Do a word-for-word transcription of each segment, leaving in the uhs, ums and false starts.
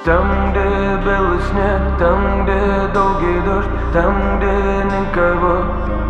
Там, где белый снег, там, где долгий дождь, там, где никого.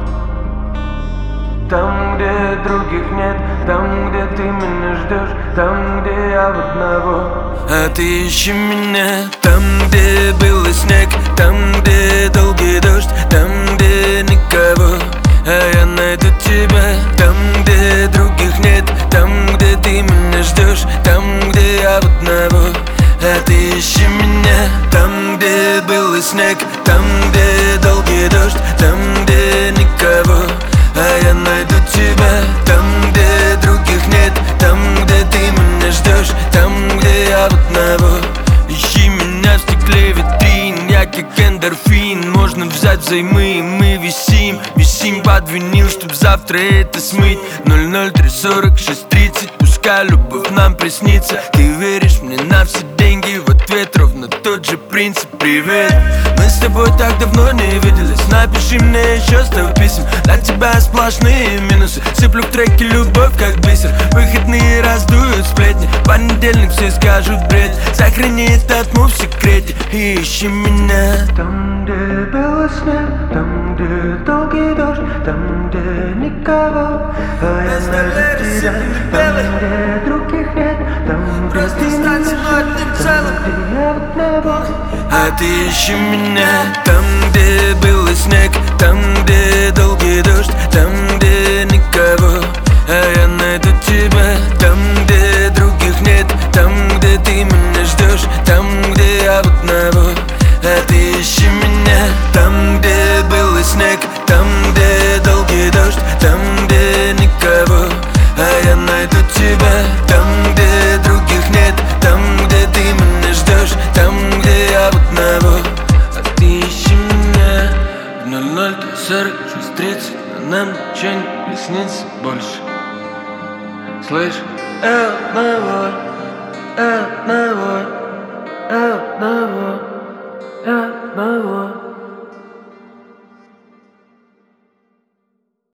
Там, где других нет, там, где ты меня ждешь, там, где я в одного. А ты ищи меня. Там, где белый снег, там, где долгий дождь, там, где никого. А я найду тебя. Там, где других нет, там, где ты меня ждешь, там, где я в одного. А ты ищи меня. Там, где белый снег, там, где долгий дождь, там, где никого. А я найду тебя. Там, где других нет, там, где ты меня ждешь, там, где я в одного. Ищи меня в стекле витрин, я как эндорфин. Можно взять взаймы, мы висим, висим под винил, чтоб завтра это смыть. Ноль ноль три сорок шесть тридцать, пускай любовь нам приснится. Ты веришь мне на все деньги, в ответ ровно тот же принцип. Привет, мы с тобой так давно не виделись. Напиши мне еще сто писем, для тебя сплошные минусы. Сыплю в треки любовь как бисер, выходные раздуют сплетни. Понедельник все скажут бред, сохрани этот мув в секрете и ищи меня. Там, где белый снег, там, где долгий дождь, там, где никого. А я найду тебя. Там, где других нет, там, где ты меня ждешь, там, где я в одного. А ты ищи меня. Там, где белый снег, там, где долгий дождь, там, где никого. А я найду тебя. Там, где других нет, там, где ты меня ждешь, там, где я в одного. А ты ищи меня. Там, где белый снег, там, где долгий дождь, там, где никого. А я найду тебя. Там, где других нет, там, где ты меня ждешь, там, где я в одного. А ты ищи меня. В ноль ноль сорок шесть тридцать, а нам ничего не приснится больше. Слышь, одного, одного.